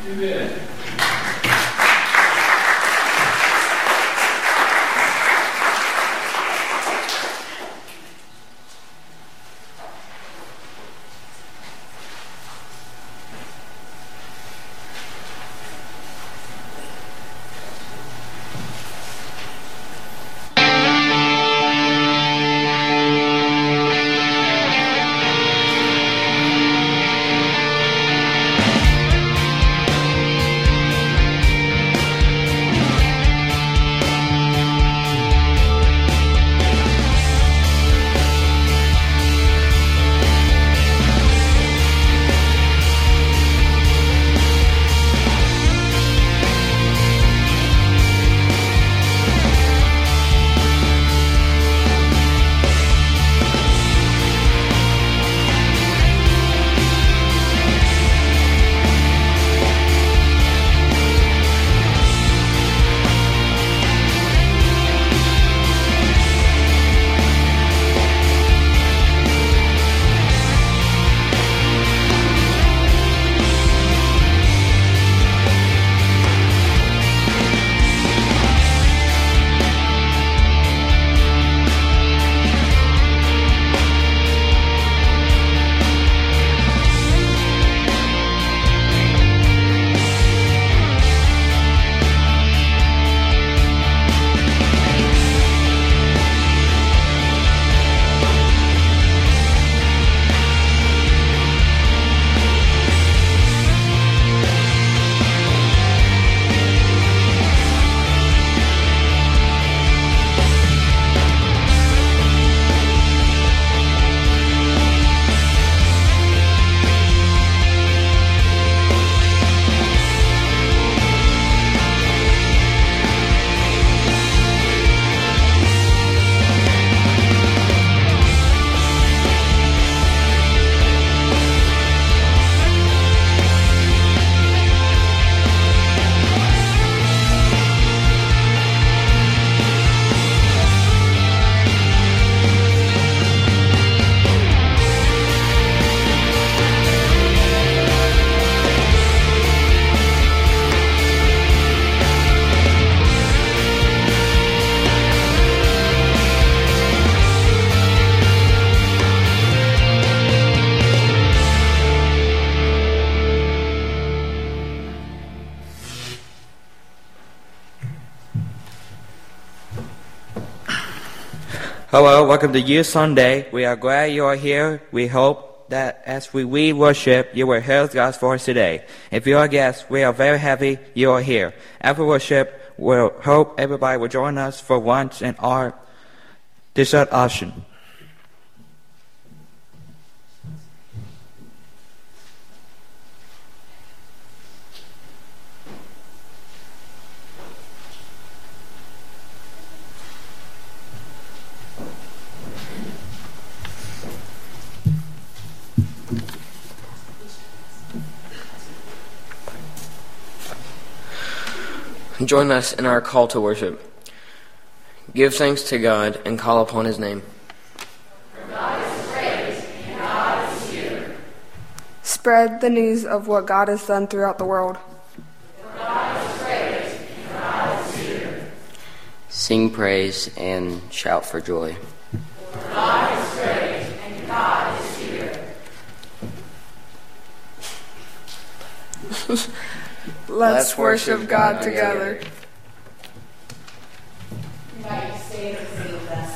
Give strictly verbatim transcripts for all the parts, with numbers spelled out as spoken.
Amen. Hello, welcome to Youth Sunday. We are glad you are here. We hope that as we lead worship, you will hear God's voice today. If you are a guest, we are very happy you are here. After worship, we we'll hope everybody will join us for lunch and our dessert option. Join us in our call to worship. Give thanks to God and call upon His name. For God is great and God is here. Spread the news of what God has done throughout the world. For God is great and God is here. Sing praise and shout for joy. For God is great and God is here. Let's, Let's worship, worship God, God together. together. Invite you to stay and sing with us.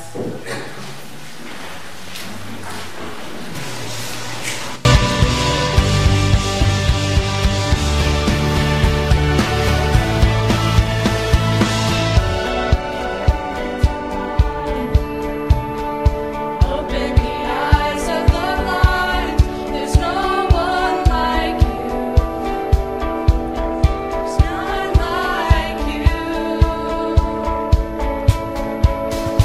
There's none like you.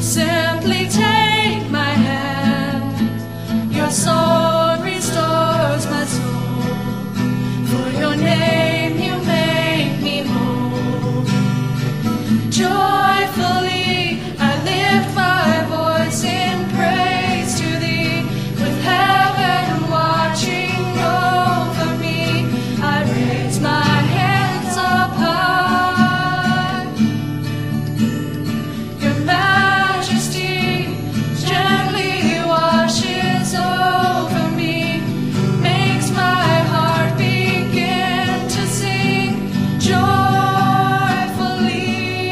Simply take my hand. Your sword restores my soul. For your name you make me whole. Joyfully I lift my voice in praise to thee. With heaven watching over me, I raise my hands up high. Your majesty gently washes over me, makes my heart begin to sing joyfully.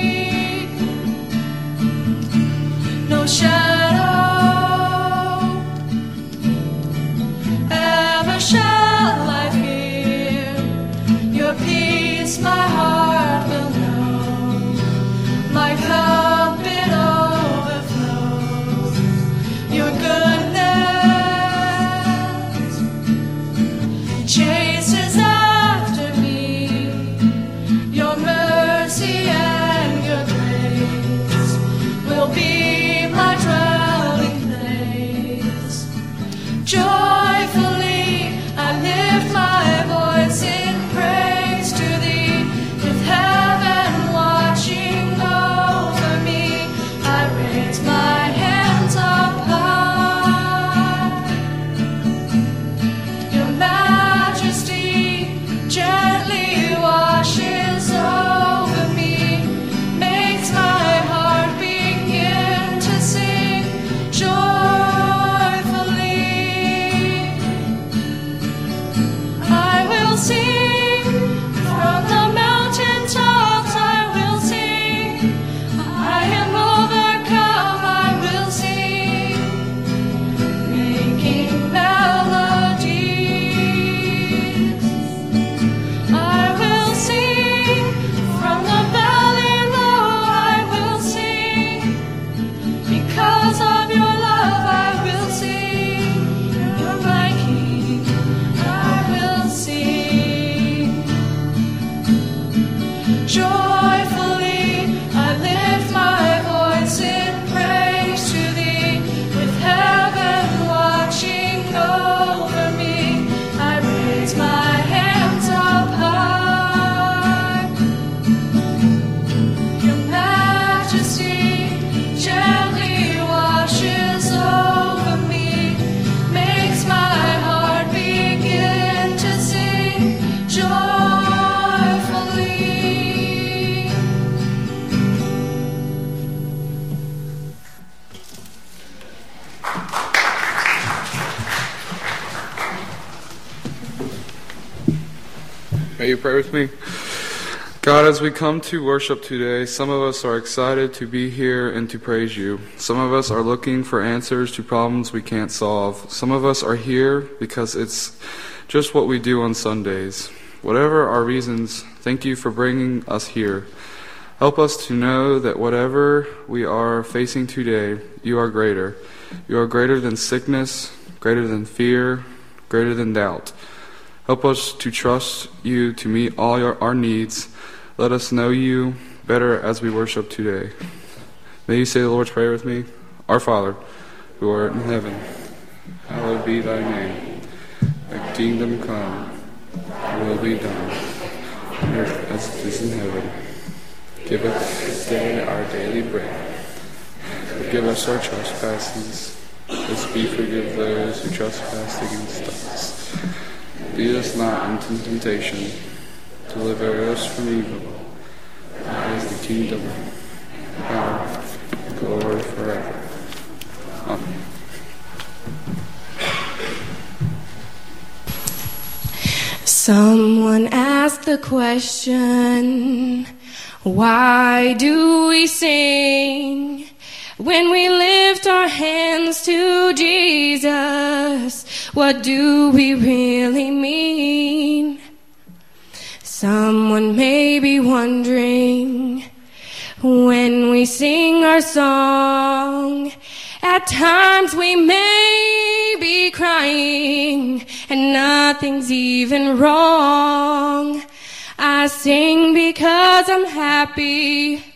No shadow ever shall I fear. Your peace my heart will know. My cup it overflows. Your goodness chases after me. Your mercy and your grace will be my dwelling place. Joyfully I lift my voice in praise to thee. With heaven watching over me, I raise my hands up high. Your majesty gently washes over me, makes my heart begin to sing joyfully. I will sing from the mountaintops. I will sing. I am overcome. I will sing, making melodies. I will sing from the valley low. I will sing because of your love. I will sing. You're my King. I will sing. Joyfully I lift my voice in praise to thee. With heaven watching over me, I raise my hands up high. Your majesty gently washes over me, makes my heart begin to sing joyfully. May you pray with me? God, as we come to worship today, some of us are excited to be here and to praise you. Some of us are looking for answers to problems we can't solve. Some of us are here because it's just what we do on Sundays. Whatever our reasons, thank you for bringing us here. Help us to know that whatever we are facing today, you are greater. You are greater than sickness, greater than fear, greater than doubt. Help us to trust you to meet all your, our needs. Let us know you better as we worship today. May you say the Lord's Prayer with me. Our Father, who art in heaven, hallowed be thy name. Thy kingdom come, thy will be done, on earth as it is in heaven. Give us this day our daily bread. Forgive us our trespasses, as we forgive those who trespass against us. Lead us not into temptation, deliver us from evil. Thine is the kingdom, the power, and glory forever. Amen. Someone asked the question, why do we sing when we lift our hands to Jesus? What do we really mean? Someone may be wondering, when we sing our song, at times we may be crying and nothing's even wrong. I sing because I'm happy.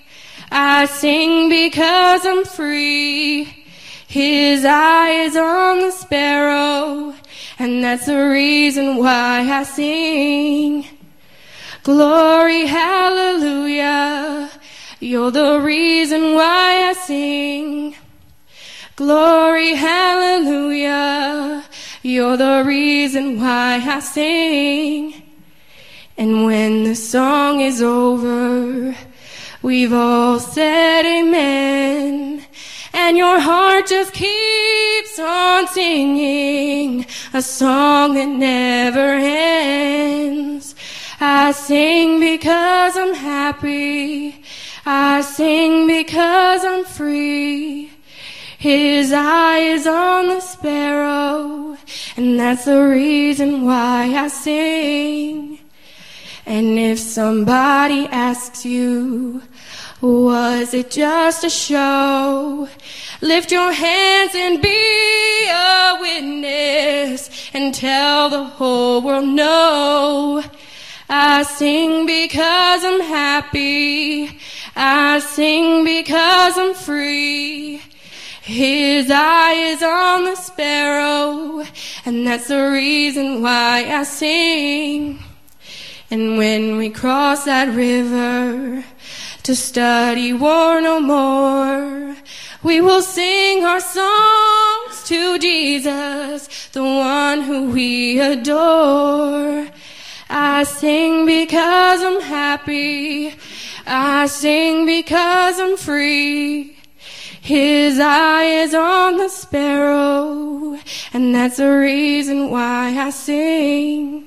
I sing because I'm free. His eye is on the sparrow, and that's the reason why I sing. Glory, hallelujah, you're the reason why I sing. Glory, hallelujah, you're the reason why I sing. And when the song is over, we've all said amen, and your heart just keeps on singing a song that never ends. I sing because I'm happy. I sing because I'm free. His eye is on the sparrow, and that's the reason why I sing. And if somebody asks you, was it just a show? Lift your hands and be a witness and tell the whole world no. I sing because I'm happy. I sing because I'm free. His eye is on the sparrow, and that's the reason why I sing. And when we cross that river to study war no more, we will sing our songs to Jesus, the one who we adore. I sing because I'm happy. I sing because I'm free. His eye is on the sparrow, and that's the reason why I sing.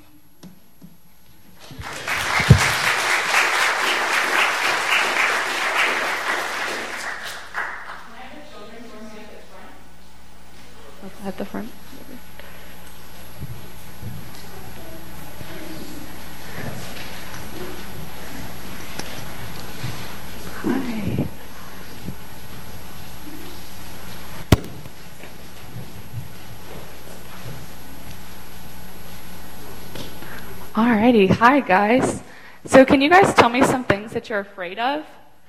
At the front. Hi. Alrighty, hi guys. So can you guys tell me some things that you're afraid of?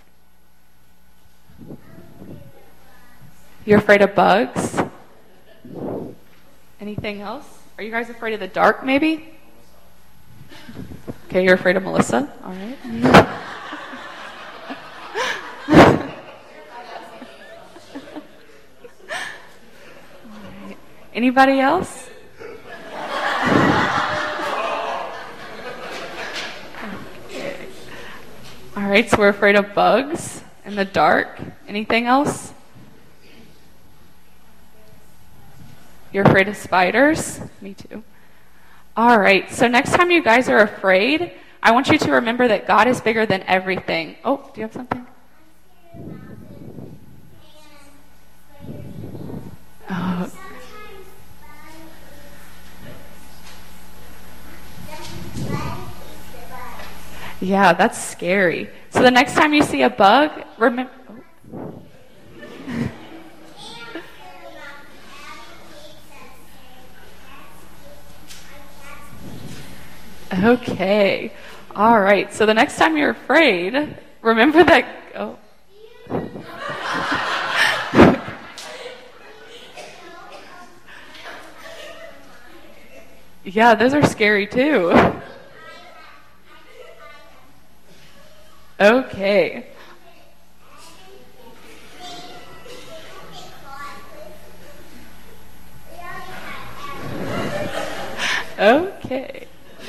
You're afraid of bugs? Anything else? Are you guys afraid of the dark, maybe? Okay, you're afraid of Melissa? All right. All right. Anybody else? Okay. All right, so we're afraid of bugs and the dark. Anything else? You're afraid of spiders? Me too. All right, so next time you guys are afraid, I want you to remember that God is bigger than everything. Oh, do you have something? Oh. Yeah, that's scary. So the next time you see a bug, remember... Oh. Okay. All right. So the next time you're afraid, remember that... Oh. Yeah, those are scary too. Okay. Okay.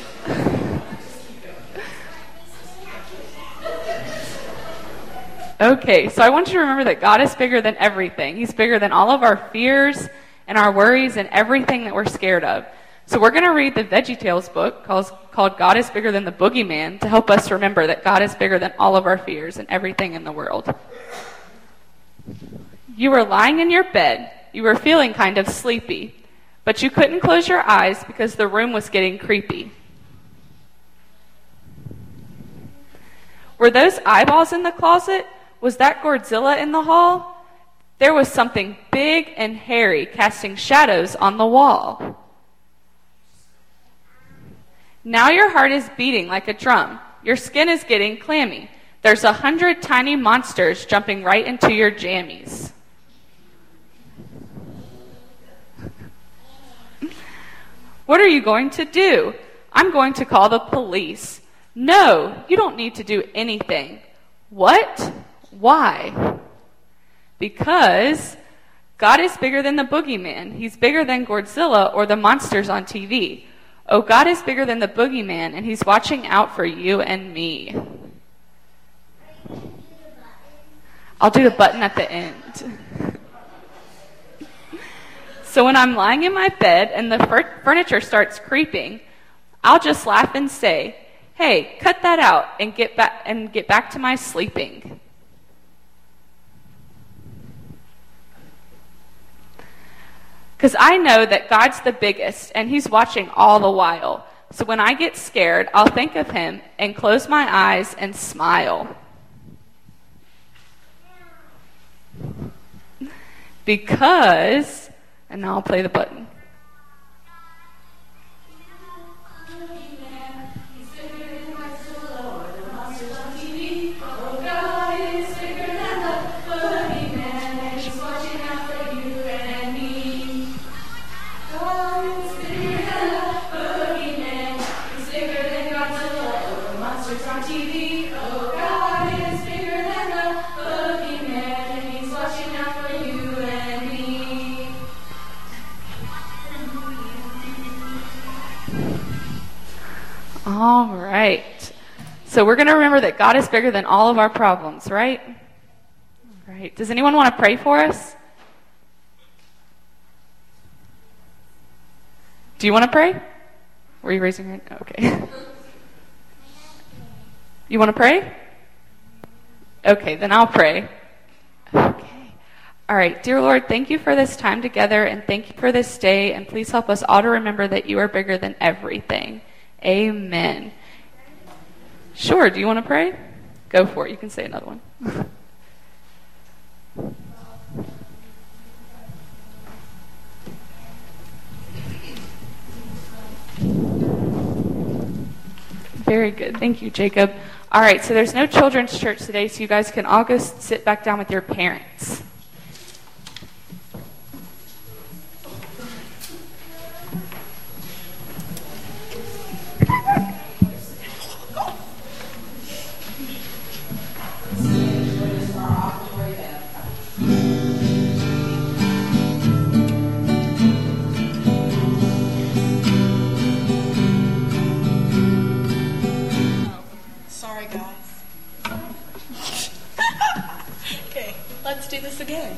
Okay, so I want you to remember that God is bigger than everything. He's bigger than all of our fears and our worries and everything that we're scared of. So we're going to read the VeggieTales book called, called God is Bigger Than the Boogeyman to help us remember that God is bigger than all of our fears and everything in the world. You were lying in your bed. You were feeling kind of sleepy, but you couldn't close your eyes because the room was getting creepy. Were those eyeballs in the closet? Was that Godzilla in the hall? There was something big and hairy casting shadows on the wall. Now your heart is beating like a drum. Your skin is getting clammy. There's a hundred tiny monsters jumping right into your jammies. What are you going to do? I'm going to call the police. No, you don't need to do anything. What? Why? Because God is bigger than the boogeyman. He's bigger than Godzilla or the monsters on T V. Oh, God is bigger than the boogeyman, and he's watching out for you and me. I'll do the button at the end. So when I'm lying in my bed and the fur- furniture starts creeping, I'll just laugh and say, hey, cut that out and get back and get back to my sleeping. Because I know that God's the biggest and he's watching all the while. So when I get scared, I'll think of him and close my eyes and smile. Because, and now I'll play the button. All right. So we're going to remember that God is bigger than all of our problems, right? All right. Does anyone want to pray for us? Do you want to pray? Were you raising your hand? Okay. You want to pray? Okay, then I'll pray. Okay. All right. Dear Lord, thank you for this time together, and thank you for this day, and please help us all to remember that you are bigger than everything. Amen. Sure, do you want to pray? Go for it. You can say another one. Very good. Thank you, Jacob. All right, so there's no children's church today, so you guys can all go sit back down with your parents. Sorry, guys. Okay, let's do this again.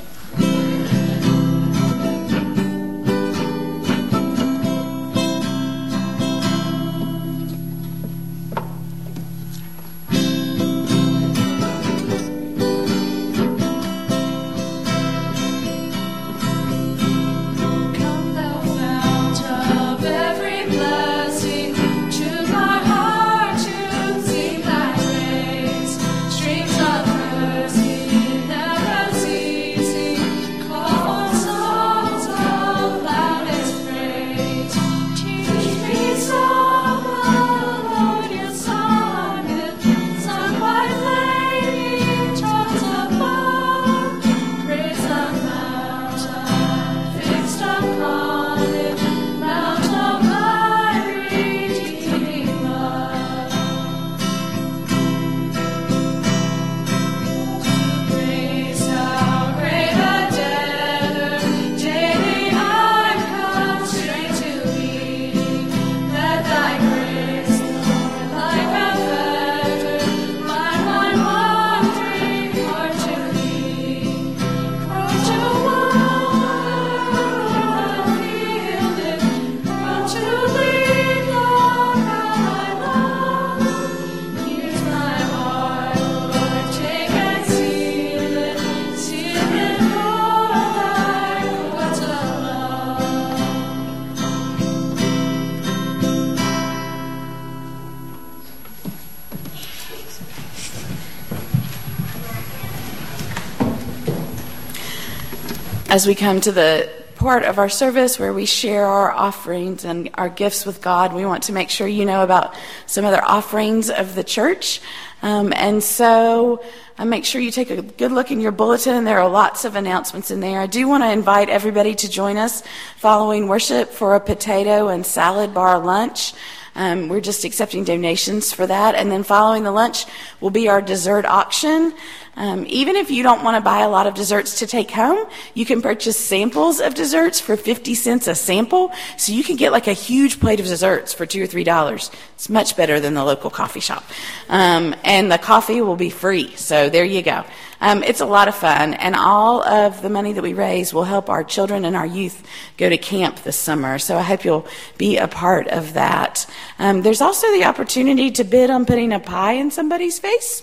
As we come to the part of our service where we share our offerings and our gifts with God. We want to make sure you know about some other offerings of the church. Um, and so uh, make sure you take a good look in your bulletin. There are lots of announcements in there. I do want to invite everybody to join us following worship for a potato and salad bar lunch. Um, we're just accepting donations for that. And then following the lunch will be our dessert auction. Um, even if you don't want to buy a lot of desserts to take home, you can purchase samples of desserts for fifty cents a sample. So you can get like a huge plate of desserts for two or three dollars. It's much better than the local coffee shop. Um, and the coffee will be free. So there you go. Um, it's a lot of fun, and all of the money that we raise will help our children and our youth go to camp this summer. So I hope you'll be a part of that. Um, there's also the opportunity to bid on putting a pie in somebody's face.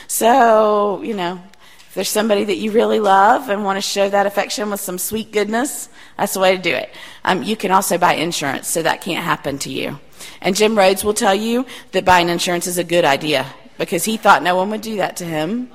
So, you know, if there's somebody that you really love and want to show that affection with some sweet goodness, that's the way to do it. Um, you can also buy insurance, so that can't happen to you. And Jim Rhodes will tell you that buying insurance is a good idea because he thought no one would do that to him.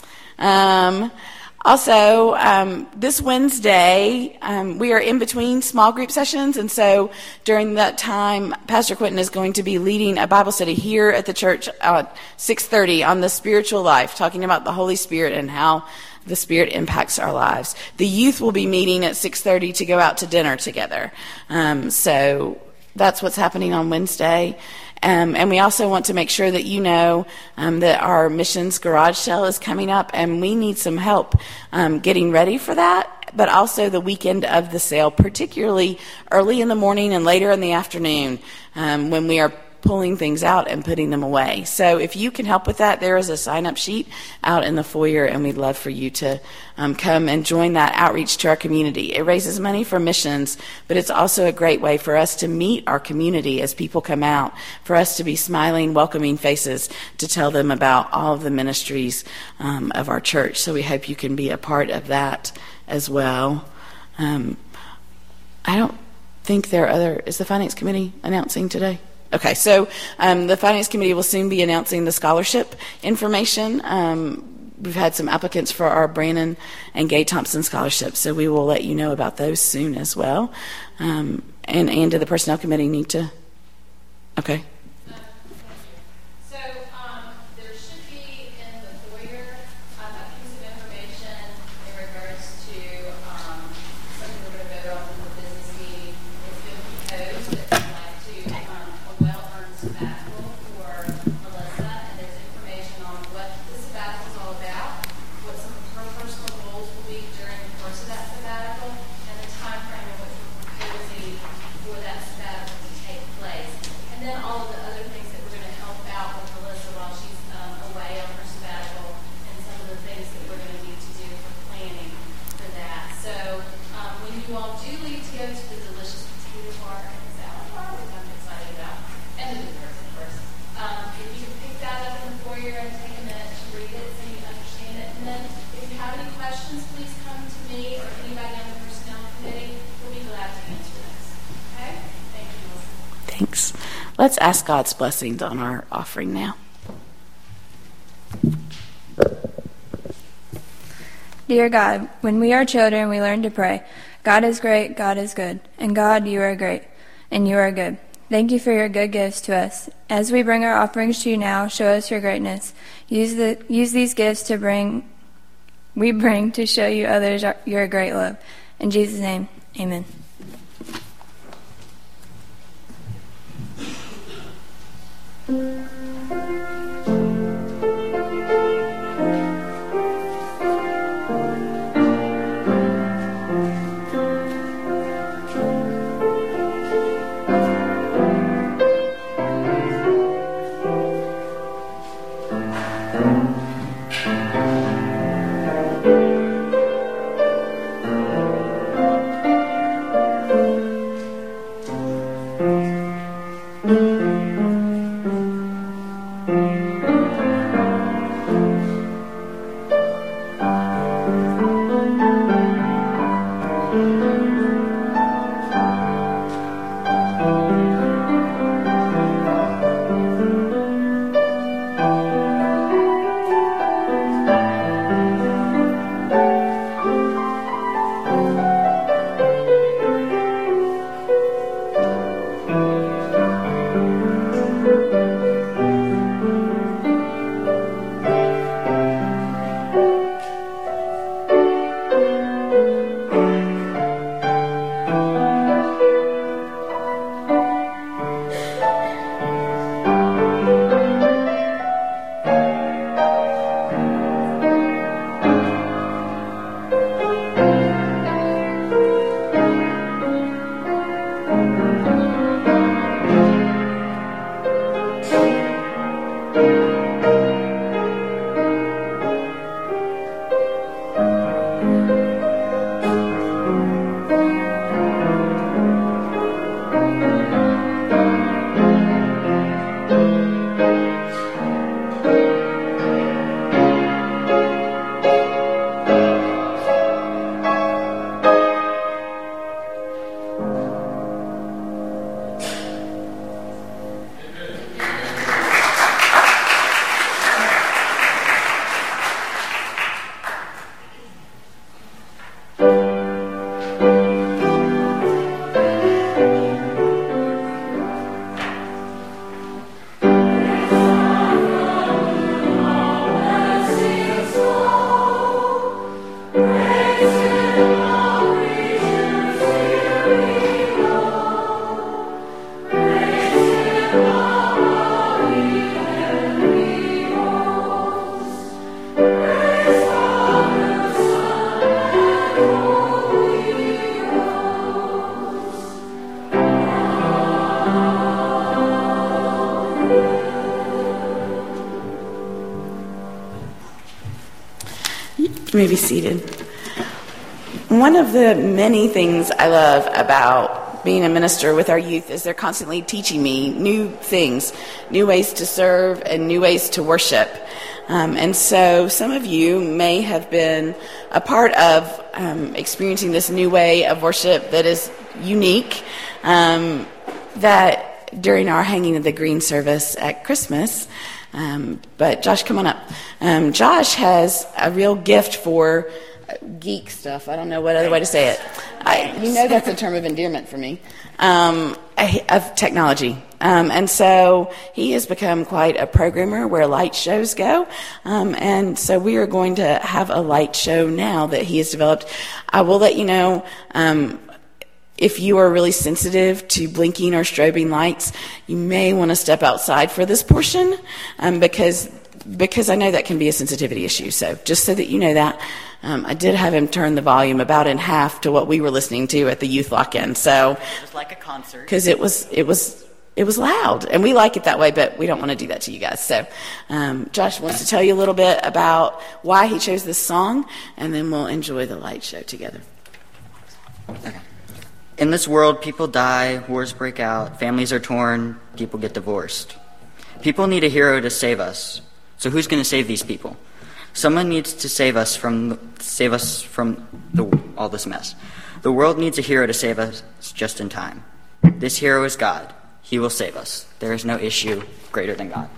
Um, also, um, this Wednesday, um, we are in between small group sessions, and so during that time, Pastor Quentin is going to be leading a Bible study here at the church at six thirty on the spiritual life, talking about the Holy Spirit and how the Spirit impacts our lives. The youth will be meeting at six thirty to go out to dinner together. Um, so that's what's happening on Wednesday. Um, and we also want to make sure that you know um, that our missions garage sale is coming up, and we need some help um, getting ready for that, but also the weekend of the sale, particularly early in the morning and later in the afternoon um, when we are pulling things out and putting them away. So if you can help with that, there is a sign-up sheet out in the foyer, and we'd love for you to um, come and join that outreach to our community. It raises money for missions, but it's also a great way for us to meet our community as people come out, for us to be smiling, welcoming faces to tell them about all of the ministries um, of our church. So we hope you can be a part of that as well. Um, I don't think there are other... Is the Finance Committee announcing today? Okay, so um, the Finance Committee will soon be announcing the scholarship information. Um, we've had some applicants for our Brannon and Gay Thompson scholarships, so we will let you know about those soon as well. Um, and, and do the Personnel Committee need to? Okay. So um, there should be in the foyer um, a piece of information in regards to um, something we're going to vote on in the business meeting. It's been proposed that we'd like to um, a well-earned sabbatical for Melissa, and there's information on what the sabbatical is all about, what some of her personal goals will be during the course of that sabbatical, and the time frame in which we're proposing for that sabbatical to take place. And then all of the other things that we're going to help out with Melissa while she's um, away on her sabbatical, and some of the things that we're going to need to do for planning for that. So um, when you all do leave to go to the delicious potato bar and salad bar, which I'm excited about, and the desserts, of course, um, if you can pick that up in the foyer and take a minute to read it so you understand it. And then if you have any questions, please come to me or anybody on the Personnel Committee. We'll be glad to answer those. Okay? Thank you, Melissa. Thanks. Let's ask God's blessings on our offering now. Dear God, when we are children, we learn to pray. God is great, God is good, and God, you are great, and you are good. Thank you for your good gifts to us. As we bring our offerings to you now, show us your greatness. Use the use these gifts to bring we bring to show you others our, your great love. In Jesus' name, amen. You may be seated. One of the many things I love about being a minister with our youth is they're constantly teaching me new things, new ways to serve and new ways to worship. Um, and so some of you may have been a part of um, experiencing this new way of worship that is unique, um, that during our hanging of the green service at Christmas. Um, but Josh, come on up. Um, Josh has a real gift for geek stuff. I don't know what other way to say it. I, you know that's a term of endearment for me, um, of technology. Um, and so he has become quite a programmer where light shows go. Um, and so we are going to have a light show now that he has developed. I will let you know, um, if you are really sensitive to blinking or strobing lights, you may want to step outside for this portion, um, because because I know that can be a sensitivity issue. So just so that you know that, um, I did have him turn the volume about in half to what we were listening to at the youth lock-in. So it was like a concert because it was it was it was loud, and we like it that way, but we don't want to do that to you guys. So um, Josh wants to tell you a little bit about why he chose this song, and then we'll enjoy the light show together. Okay. In this world, people die, wars break out, families are torn, people get divorced. People need a hero to save us. So who's going to save these people? Someone needs to save us from save us from the, all this mess. The world needs a hero to save us just in time. This hero is God. He will save us. There is no issue greater than God.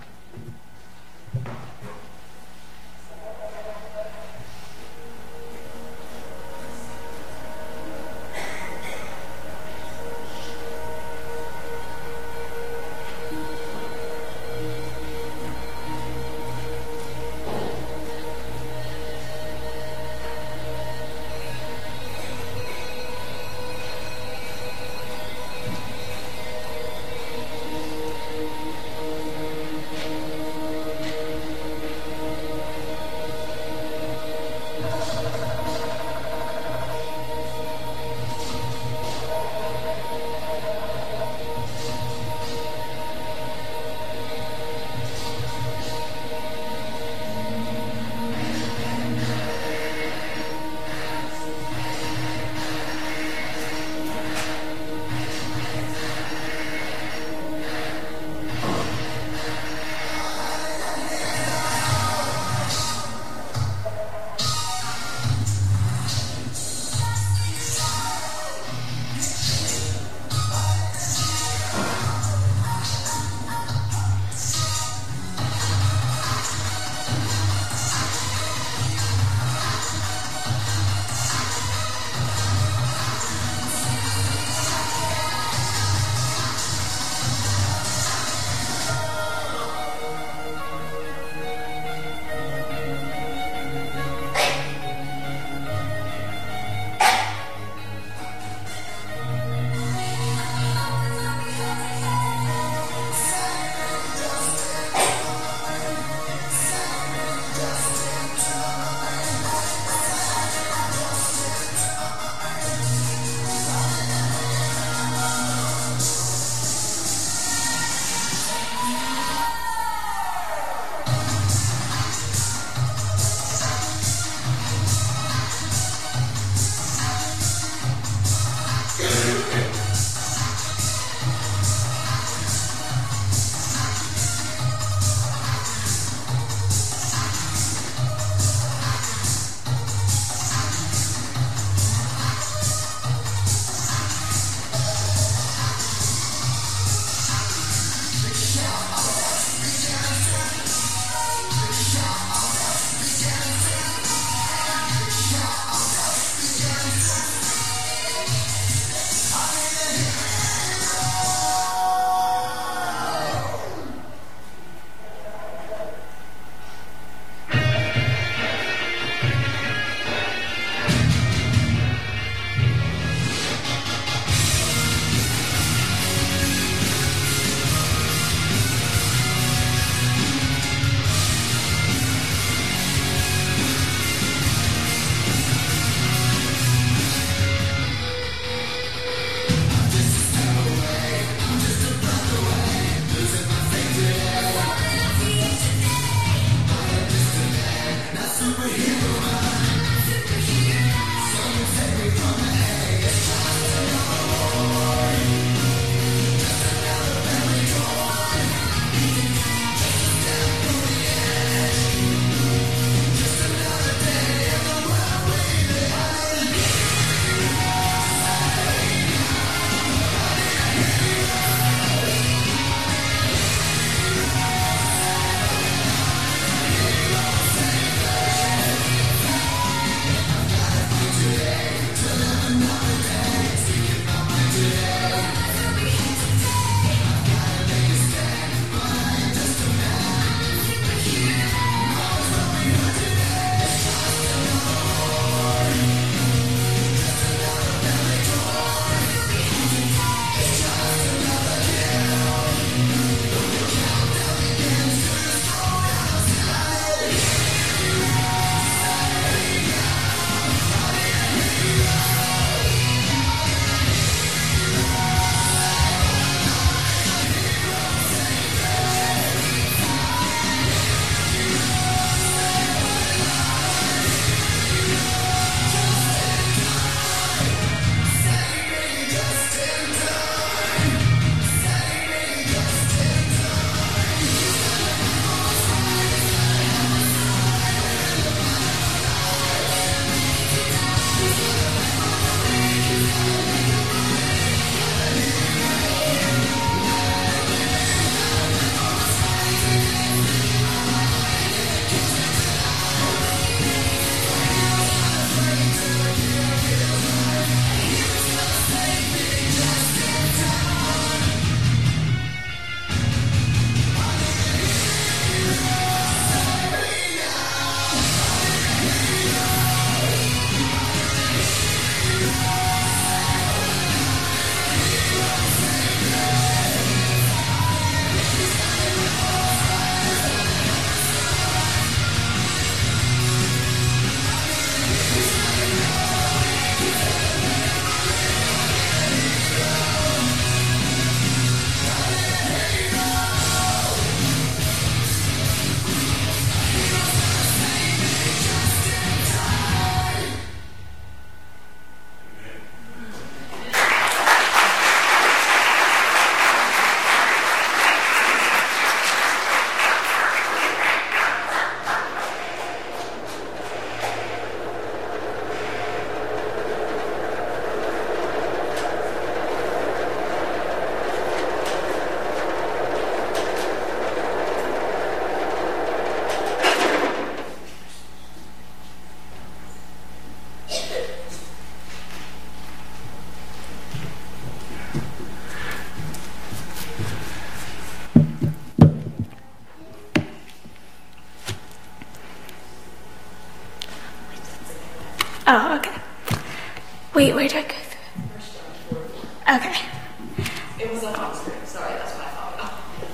Oh, okay. Wait, where do I go through? Okay. It was on screen. Sorry, that's what I thought.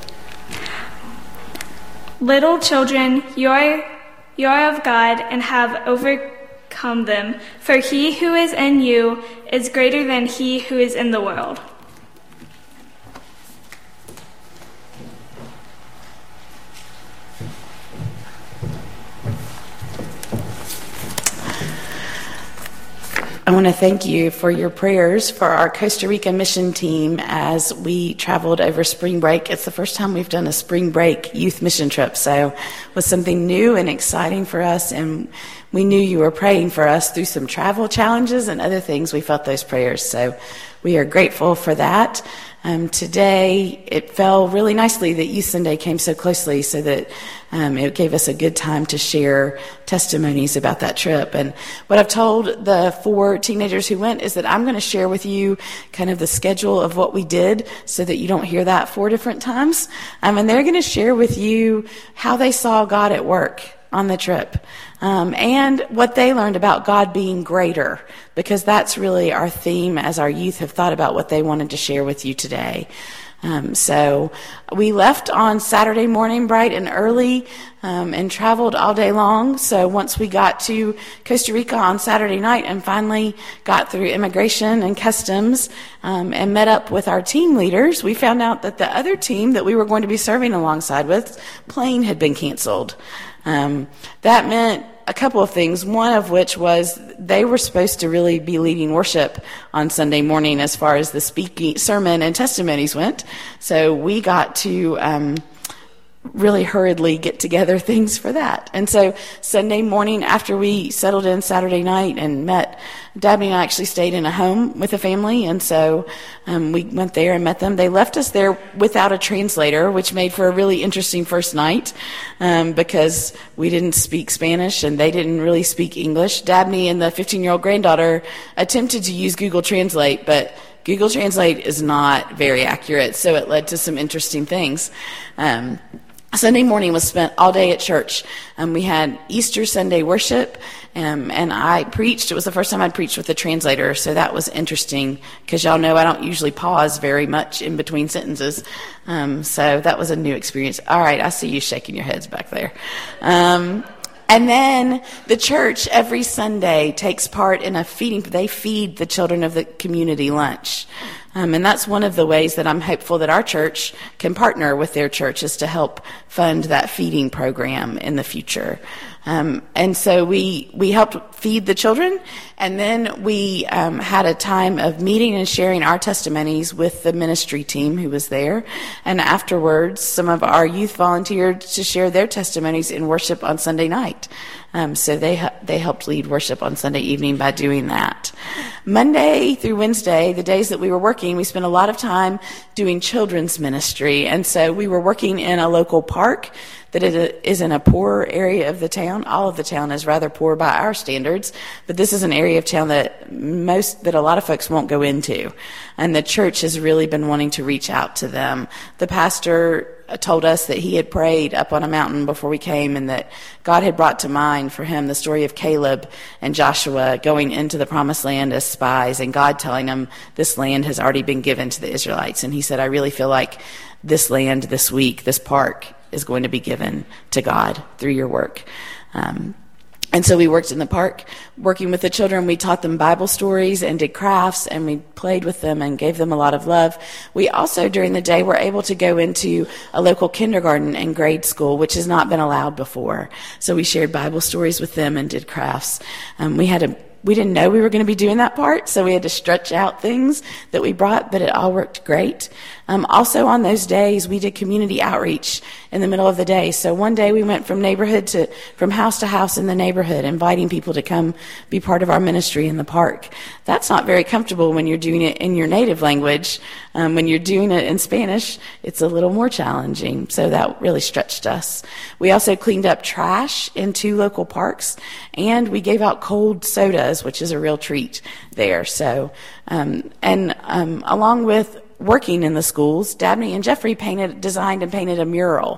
Little children, you are, you are of God and have overcome them, for he who is in you is greater than he who is in the world. I want to thank you for your prayers for our Costa Rica mission team as we traveled over spring break. It's the first time we've done a spring break youth mission trip, so it was something new and exciting for us, and we knew you were praying for us through some travel challenges and other things. We felt those prayers, so we are grateful for that. Um, today, it fell really nicely that Youth Sunday came so closely so that um, it gave us a good time to share testimonies about that trip. And what I've told the four teenagers who went is that I'm going to share with you kind of the schedule of what we did so that you don't hear that four different times. Um, and they're going to share with you how they saw God at work on the trip, um, and what they learned about God being greater, because that's really our theme as our youth have thought about what they wanted to share with you today. Um, so we left on Saturday morning bright and early um, and traveled all day long. So once we got to Costa Rica on Saturday night and finally got through immigration and customs um, and met up with our team leaders, we found out that the other team that we were going to be serving alongside with, plane had been canceled. Um, that meant a couple of things, one of which was they were supposed to really be leading worship on Sunday morning as far as the speaking, sermon and testimonies went. So we got to um, really hurriedly get together things for that. And so Sunday morning after we settled in Saturday night and met, Dabney and I actually stayed in a home with a family, and so um, we went there and met them. They left us there without a translator, which made for a really interesting first night um, because we didn't speak Spanish and they didn't really speak English. Dabney and the fifteen-year-old granddaughter attempted to use Google Translate, but Google Translate is not very accurate, so it led to some interesting things. Um, Sunday morning was spent all day at church. Um, we had Easter Sunday worship, um, and I preached. It was the first time I'd preached with a translator, so that was interesting because y'all know I don't usually pause very much in between sentences. Um, so that was a new experience. All right, I see you shaking your heads back there. Um, and then the church every Sunday takes part in a feeding. They feed the children of the community lunch. Um, and that's one of the ways that I'm hopeful that our church can partner with their church is to help fund that feeding program in the future. Um, and so we we helped feed the children, and then we um, had a time of meeting and sharing our testimonies with the ministry team who was there. And afterwards, some of our youth volunteered to share their testimonies in worship on Sunday night. Um, so they they helped lead worship on Sunday evening by doing that. Monday through Wednesday, the days that we were working, we spent a lot of time doing children's ministry. And so we were working in a local park that it is in a poorer area of the town. All of the town is rather poor by our standards, but this is an area of town that most, that a lot of folks won't go into. And the church has really been wanting to reach out to them. The pastor told us that he had prayed up on a mountain before we came, and that God had brought to mind for him the story of Caleb and Joshua going into the promised land as spies, and God telling them this land has already been given to the Israelites. And he said, I really feel like this land this week, this park, is going to be given to God through your work. Um, and so we worked in the park, working with the children. We taught them Bible stories and did crafts, and we played with them and gave them a lot of love. We also, during the day, were able to go into a local kindergarten and grade school, which has not been allowed before. So we shared Bible stories with them and did crafts. Um, we had a We didn't know we were going to be doing that part, so we had to stretch out things that we brought, but it all worked great. Um, also on those days, we did community outreach in the middle of the day. So one day we went from neighborhood to, from house to house in the neighborhood, inviting people to come be part of our ministry in the park. That's not very comfortable when you're doing it in your native language. Um, when you're doing it in Spanish, it's a little more challenging. So that really stretched us. We also cleaned up trash in two local parks, and we gave out cold sodas, which is a real treat there. So, um, and um, along with working in the schools, Dabney and Jeffrey painted, designed and painted a mural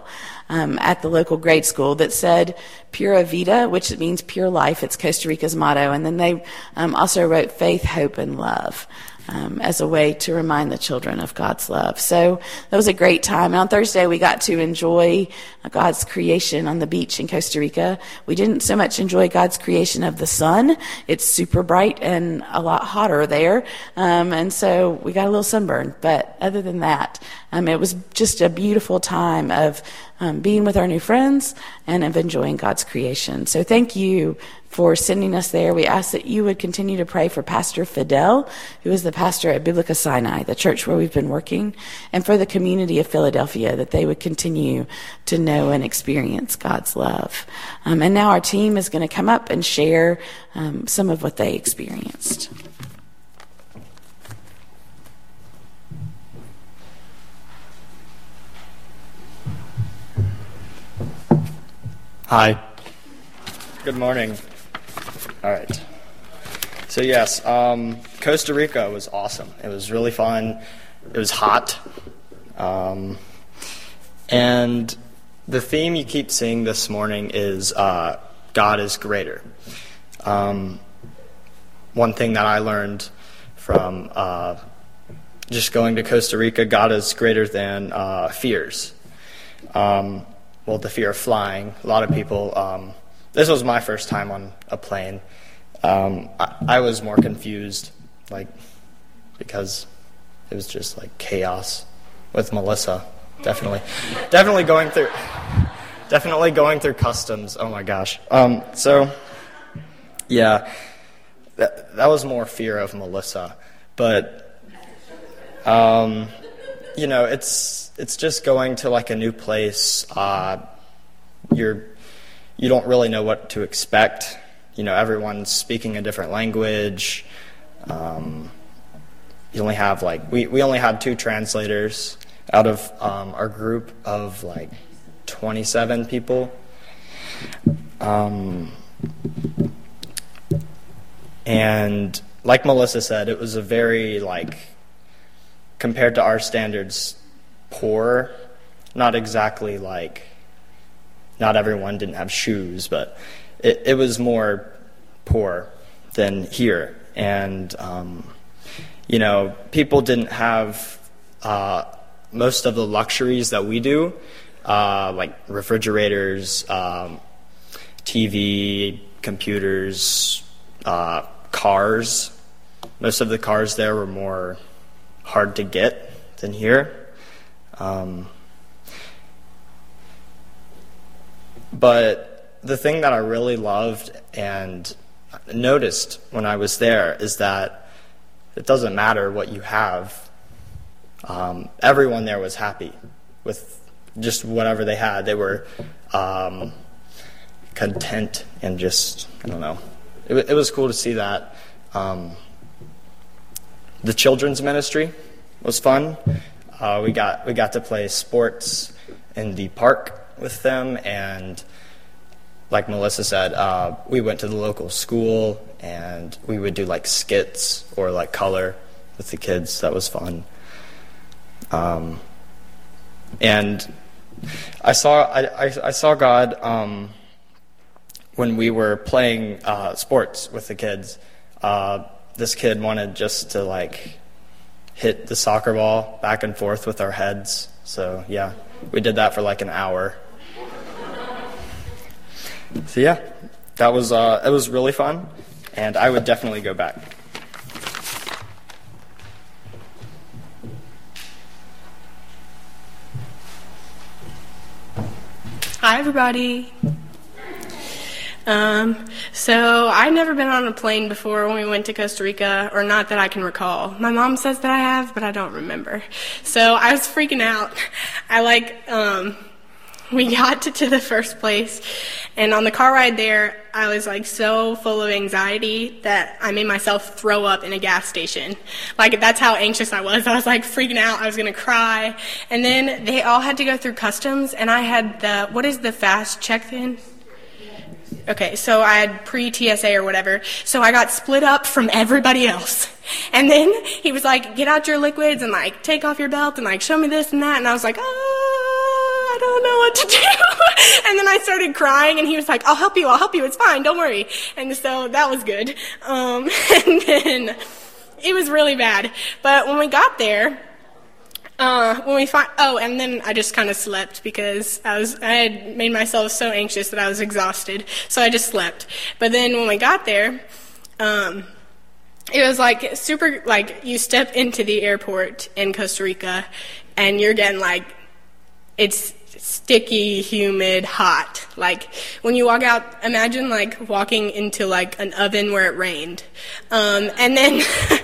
um, at the local grade school that said Pura Vida, which means pure life. It's Costa Rica's motto. And then they um, also wrote faith, hope, and love. Um, as a way to remind the children of God's love. So that was a great time. And on Thursday, we got to enjoy God's creation on the beach in Costa Rica. We didn't so much enjoy God's creation of the sun. It's super bright and a lot hotter there. Um, and so we got a little sunburn. But other than that, um, it was just a beautiful time of um, being with our new friends and of enjoying God's creation. So thank you for sending us there. We ask that you would continue to pray for Pastor Fidel, who is the pastor at Biblica Sinai, the church where we've been working, and for the community of Philadelphia, that they would continue to know and experience God's love. Um, and now our team is going to come up and share um, some of what they experienced. Hi. Good morning. All right. So yes, um, Costa Rica was awesome. It was really fun. It was hot. Um, and the theme you keep seeing this morning is uh, God is greater. Um, one thing that I learned from uh, just going to Costa Rica, God is greater than uh, fears. Um, well, the fear of flying. A lot of people... Um, This was my first time on a plane. Um, I, I was more confused, like, because it was just like chaos with Melissa. Definitely, definitely going through, definitely going through customs. Oh my gosh. Um, so, yeah, that that was more fear of Melissa, but, um, you know, it's it's just going to like a new place. Uh, you're You don't really know what to expect. You know, everyone's speaking a different language. Um, you only have like we, we only had two translators out of um, our group of like twenty-seven people. Um, and like Melissa said, it was a very like compared to our standards, poor. Not exactly like. Not everyone didn't have shoes, but it, it was more poor than here. And, um, you know, people didn't have uh, most of the luxuries that we do, uh, like refrigerators, um, T V, computers, uh, cars. Most of the cars there were more hard to get than here. Um But the thing that I really loved and noticed when I was there is that it doesn't matter what you have. Um, everyone there was happy with just whatever they had. They were um, content and just, I don't know. It, it was cool to see that. Um, the children's ministry was fun. Uh, we got we got to play sports in the park with them, and like Melissa said, uh, we went to the local school and we would do like skits or like color with the kids. That was fun. Um, and I saw I, I, I saw God um, when we were playing uh, sports with the kids. Uh, this kid wanted just to like hit the soccer ball back and forth with our heads. So yeah, we did that for like an hour. So yeah, that was uh, it was really fun, and I would definitely go back. Hi, everybody. Um, so I'd never been on a plane before when we went to Costa Rica, or not that I can recall. My mom says that I have, but I don't remember. So I was freaking out. I like, um, we got to, to the first place, and on the car ride there, I was like so full of anxiety that I made myself throw up in a gas station. Like, that's how anxious I was. I was like freaking out. I was going to cry. And then they all had to go through customs, and I had the, what is the fast check-in? Okay, so I had pre-T S A or whatever, so I got split up from everybody else. And then he was like, get out your liquids and, like, take off your belt and, like, show me this and that. And I was like, oh, I don't don't know what to do. And then I started crying, and he was like, I'll help you, I'll help you, it's fine, don't worry. And so that was good. Um, and then it was really bad. But when we got there, uh, when we find, oh, and then I just kind of slept because I was, I had made myself so anxious that I was exhausted. So I just slept. But then when we got there, um, it was like super, like you step into the airport in Costa Rica and you're getting like, it's sticky, humid, hot. Like when you walk out, imagine like walking into like an oven where it rained. Um, and then,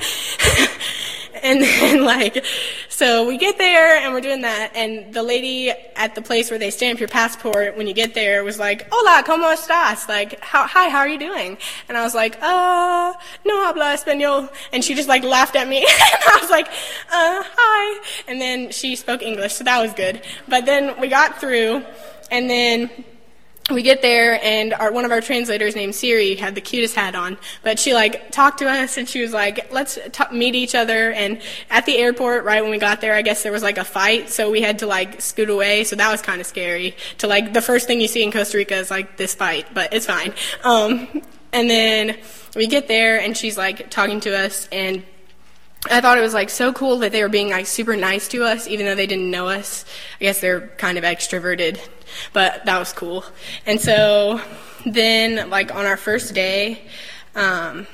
and then like, so we get there and we're doing that, and the lady at the place where they stamp your passport when you get there was like, hola, ¿cómo estás? Like, how, hi, how are you doing? And I was like, uh, no habla español. And she just like laughed at me. And I was like, uh, hi. And then she spoke English, so that was good. But then we got through, and then we get there, and our, one of our translators named Siri had the cutest hat on, but she like talked to us, and she was like, let's t- meet each other. And at the airport, right when we got there, I guess there was like a fight, so we had to like scoot away, so that was kind of scary to like, the first thing you see in Costa Rica is like this fight, but it's fine. Um, and then we get there, and she's like talking to us, and I thought it was like so cool that they were being like super nice to us, even though they didn't know us. I guess they're kind of extroverted, but that was cool. And so then, like on our first day, um,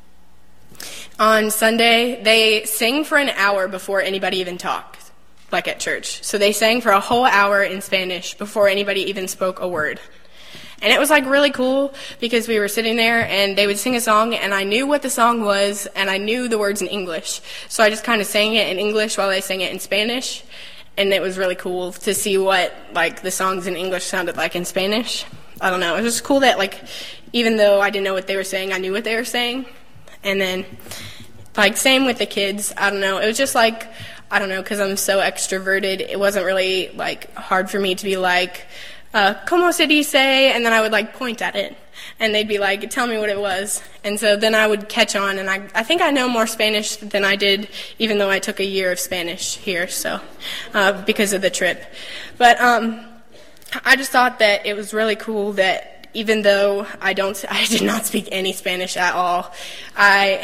on Sunday, they sang for an hour before anybody even talked, like at church. So they sang for a whole hour in Spanish before anybody even spoke a word. And it was like really cool because we were sitting there and they would sing a song and I knew what the song was and I knew the words in English. So I just kind of sang it in English while they sang it in Spanish. And it was really cool to see what like the songs in English sounded like in Spanish. I don't know. It was just cool that like even though I didn't know what they were saying, I knew what they were saying. And then like same with the kids. I don't know. It was just like, I don't know, because I'm so extroverted. It wasn't really like hard for me to be like, Uh, ¿Cómo se dice? And then I would like point at it and they'd be like, tell me what it was. And so then I would catch on, and I, I think I know more Spanish than I did, even though I took a year of Spanish here, so, uh, because of the trip. But, um, I just thought that it was really cool that even though I don't, I did not speak any Spanish at all, I,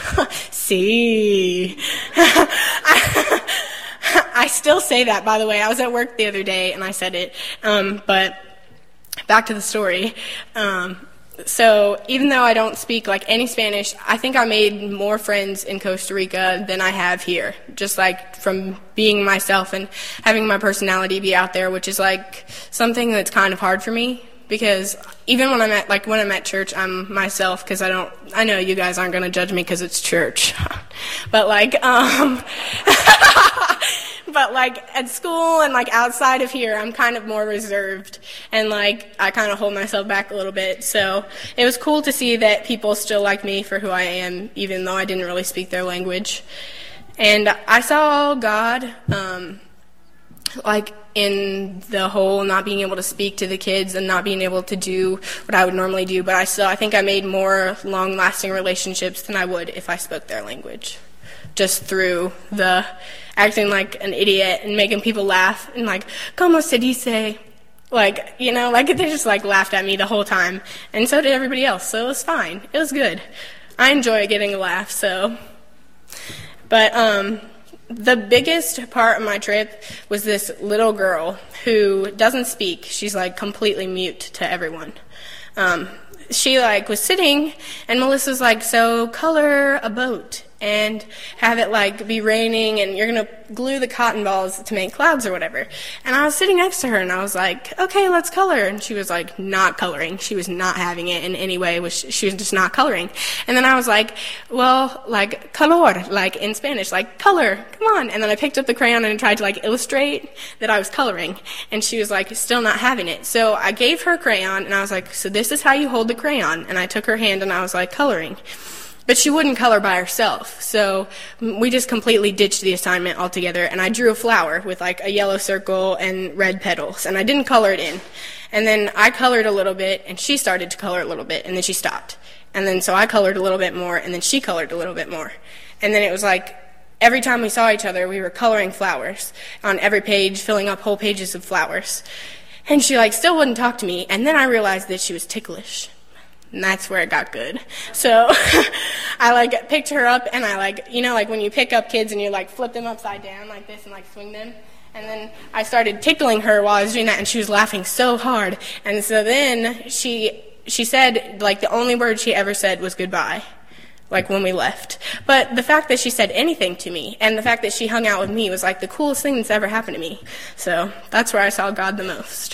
see, I, I still say that, by the way. I was at work the other day, and I said it. Um, but back to the story. Um, so even though I don't speak, like, any Spanish, I think I made more friends in Costa Rica than I have here, just, like, from being myself and having my personality be out there, which is, like, something that's kind of hard for me. Because even when I'm at, like, when I'm at church, I'm myself, because I don't, I know you guys aren't going to judge me because it's church. But, like, um, but, like, at school and, like, outside of here, I'm kind of more reserved. And, like, I kind of hold myself back a little bit. So it was cool to see that people still like me for who I am, even though I didn't really speak their language. And I saw God, um, like, in the whole not being able to speak to the kids and not being able to do what I would normally do, but I still, I think I made more long-lasting relationships than I would if I spoke their language, just through the acting like an idiot and making people laugh and like, ¿Cómo se dice? Like, you know, like they just like laughed at me the whole time, and so did everybody else, so it was fine. It was good. I enjoy getting a laugh, so. But, um, the biggest part of my trip was this little girl who doesn't speak. She's like completely mute to everyone. Um, she like was sitting, and Melissa's like, so color a boat and have it like be raining, and you're gonna glue the cotton balls to make clouds or whatever. And I was sitting next to her, and I was like, okay, let's color. And she was like not coloring. She was not having it in any way. Was she was just not coloring. And then I was like, well, like color, like in Spanish, like color, come on. And then I picked up the crayon and tried to like illustrate that I was coloring, and she was like still not having it. So I gave her crayon, and I was like, so this is how you hold the crayon. And I took her hand, and I was like coloring. But she wouldn't color by herself, so we just completely ditched the assignment altogether, and I drew a flower with like a yellow circle and red petals, and I didn't color it in. And then I colored a little bit, and she started to color a little bit, and then she stopped. And then so I colored a little bit more, and then she colored a little bit more. And then it was like every time we saw each other, we were coloring flowers on every page, filling up whole pages of flowers. And she like still wouldn't talk to me. And then I realized that she was ticklish. And that's where it got good. So I like picked her up and I like, you know, like when you pick up kids and you like flip them upside down like this and like swing them. And then I started tickling her while I was doing that and she was laughing so hard. And so then she she said like the only word she ever said was goodbye, like when we left. But the fact that she said anything to me and the fact that she hung out with me was like the coolest thing that's ever happened to me. So that's where I saw God the most.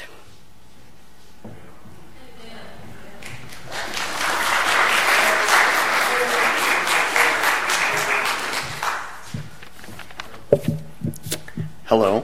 Hello.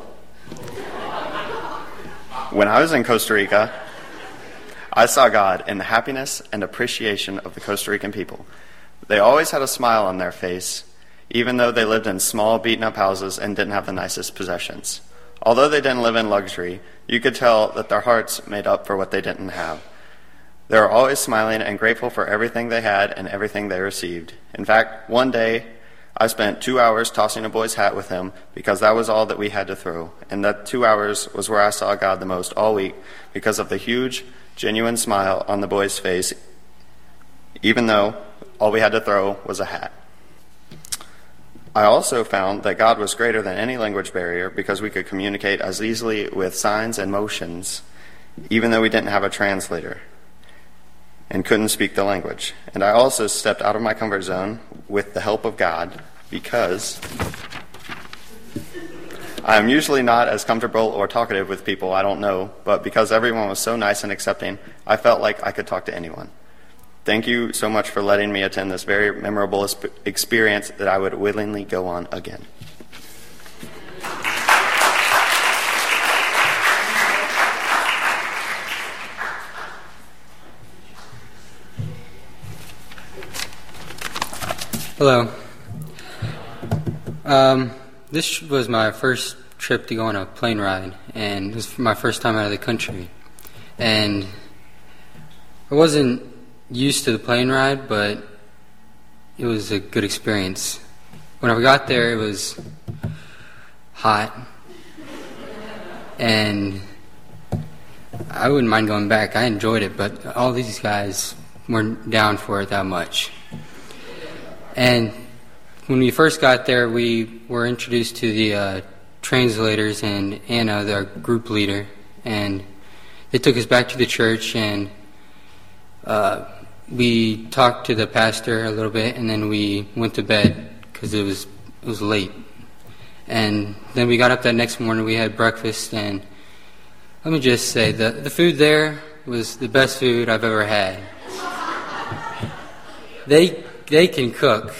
When I was in Costa Rica, I saw God in the happiness and appreciation of the Costa Rican people. They always had a smile on their face, even though they lived in small, beaten-up houses and didn't have the nicest possessions. Although they didn't live in luxury, you could tell that their hearts made up for what they didn't have. They were always smiling and grateful for everything they had and everything they received. In fact, one day, I spent two hours tossing a boy's hat with him because that was all that we had to throw. And that two hours was where I saw God the most all week because of the huge, genuine smile on the boy's face, even though all we had to throw was a hat. I also found that God was greater than any language barrier because we could communicate as easily with signs and motions, even though we didn't have a translator and couldn't speak the language. And I also stepped out of my comfort zone with the help of God because I am usually not as comfortable or talkative with people I don't know, but because everyone was so nice and accepting, I felt like I could talk to anyone. Thank you so much for letting me attend this very memorable experience that I would willingly go on again. Hello. Um, this was my first trip to go on a plane ride, and it was my first time out of the country. And I wasn't used to the plane ride, but it was a good experience. When I got there, it was hot, and I wouldn't mind going back. I enjoyed it, but all these guys weren't down for it that much. And when we first got there, we were introduced to the uh, translators and Anna, their group leader, and they took us back to the church, and uh, we talked to the pastor a little bit, and then we went to bed because it was it was late. And then we got up that next morning. We had breakfast, and let me just say the the food there was the best food I've ever had. They they can cook.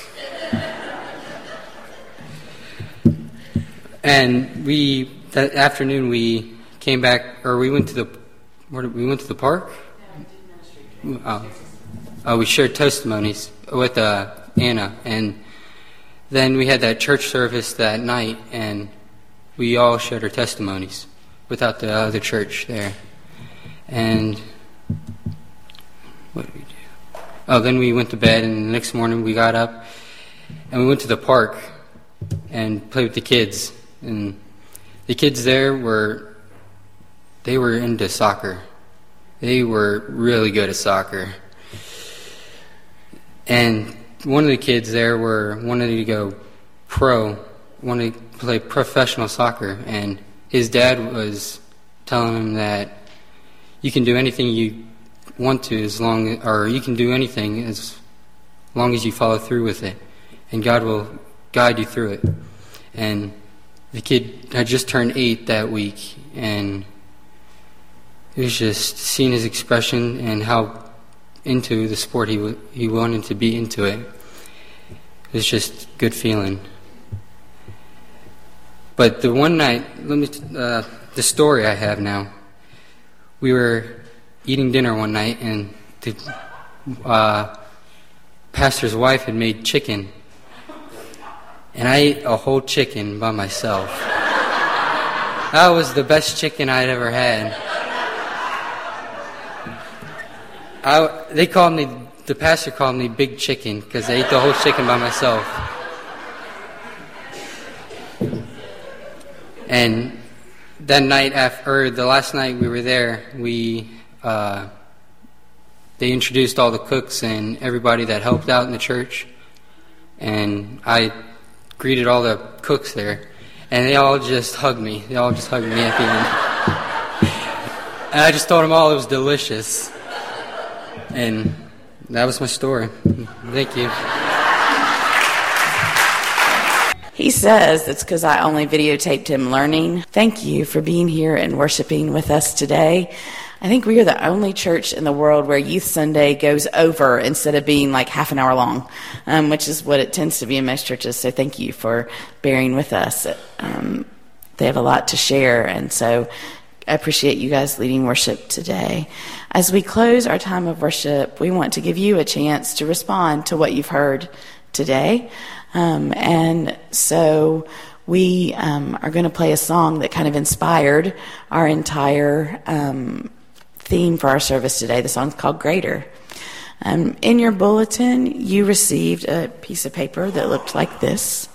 And we that afternoon we came back, or we went to the where did, we went to the park. Oh, oh we shared testimonies with uh, Anna, and then we had that church service that night, and we all shared our testimonies without the other church there. And what did we do? Oh, then we went to bed, and the next morning we got up, and we went to the park and played with the kids. And the kids there were, they were into soccer. They were really good at soccer. And one of the kids there were wanted to go pro, wanted to play professional soccer. And his dad was telling him that you can do anything you want to as long, or you can do anything as long as you follow through with it. And God will guide you through it. And the kid had just turned eight that week, and it was just seeing his expression and how into the sport he w- he wanted to be into it. It was just a good feeling. But the one night, let me t- uh, the story I have now. We were eating dinner one night, and the uh, pastor's wife had made chicken. And I ate a whole chicken by myself. That was the best chicken I'd ever had. I, they called me, the pastor called me Big Chicken because I ate the whole chicken by myself. And that night, after, or the last night we were there, we uh, they introduced all the cooks and everybody that helped out in the church. And I greeted all the cooks there. And they all just hugged me. They all just hugged me at the end. And I just told them all it was delicious. And that was my story. Thank you. He says it's because I only videotaped him learning. Thank you for being here and worshiping with us today. I think we are the only church in the world where Youth Sunday goes over instead of being like half an hour long, um, which is what it tends to be in most churches. So thank you for bearing with us. Um, they have a lot to share, and so I appreciate you guys leading worship today. As we close our time of worship, we want to give you a chance to respond to what you've heard today. Um, and so we um, are going to play a song that kind of inspired our entire um, theme for our service today. The song's called Greater. Um, in your bulletin, you received a piece of paper that looked like this.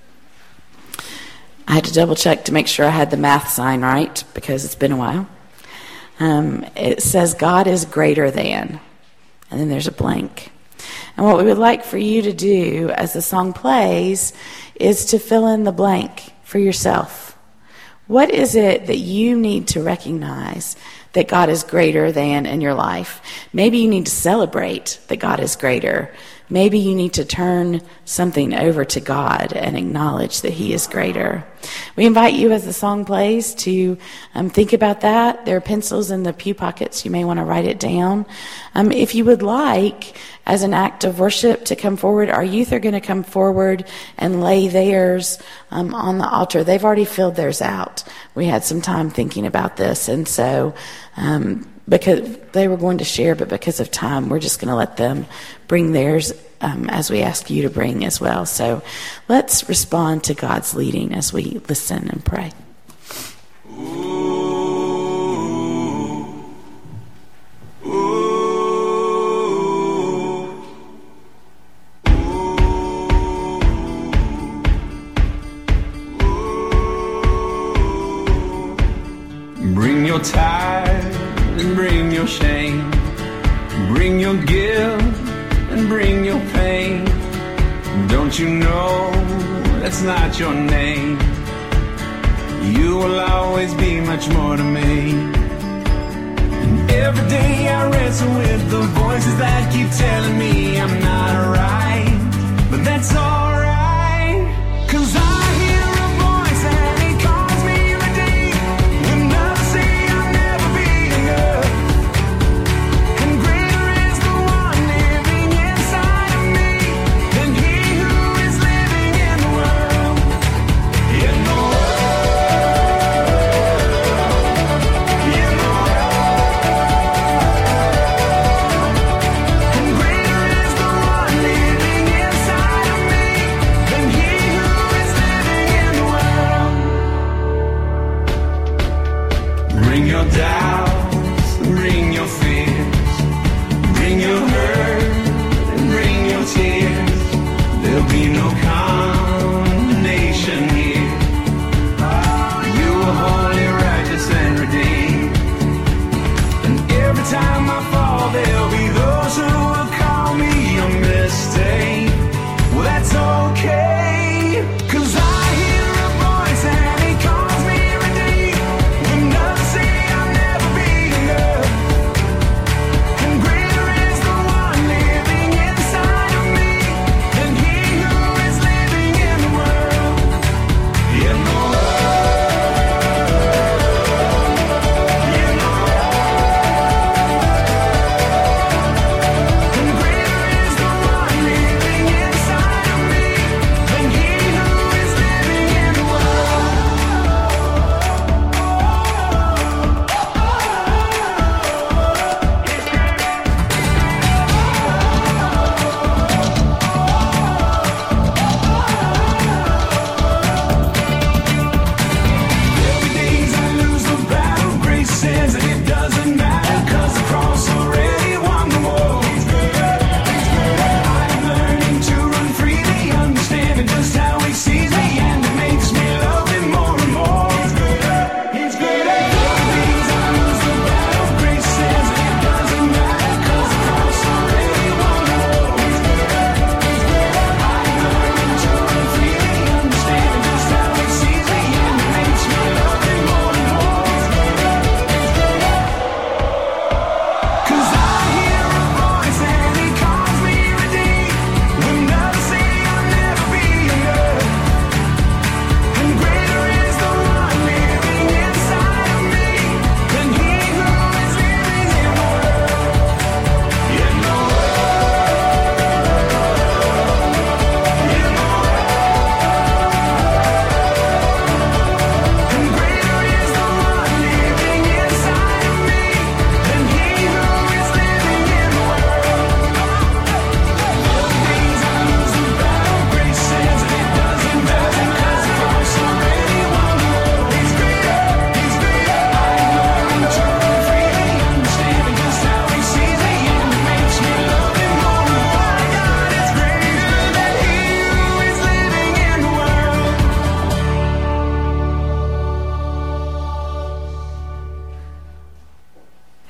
I had to double check to make sure I had the math sign right because it's been a while. Um, it says God is greater than, and then there's a blank. And what we would like for you to do as the song plays is to fill in the blank for yourself. What is it that you need to recognize that God is greater than in your life? Maybe you need to celebrate that God is greater. Maybe you need to turn something over to God and acknowledge that He is greater. We invite you as the song plays to um, think about that. There are pencils in the pew pockets. You may want to write it down. Um, if you would like, as an act of worship, to come forward, our youth are going to come forward and lay theirs um, on the altar. They've already filled theirs out. We had some time thinking about this, and so um, because they were going to share, but because of time, we're just going to let them bring theirs um, as we ask you to bring as well. So let's respond to God's leading as we listen and pray. Bring your tithe and bring your shame. Bring your guilt and bring your pain. Don't you know that's not your name? You will always be much more to me. And every day I wrestle with the voices that keep telling me I'm not right. But that's alright, 'cause I me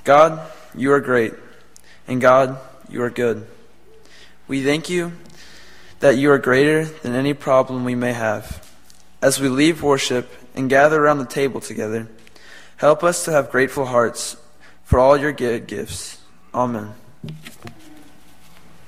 God, you are great, and God, you are good. We thank you that you are greater than any problem we may have. As we leave worship and gather around the table together, help us to have grateful hearts for all your good gifts. Amen.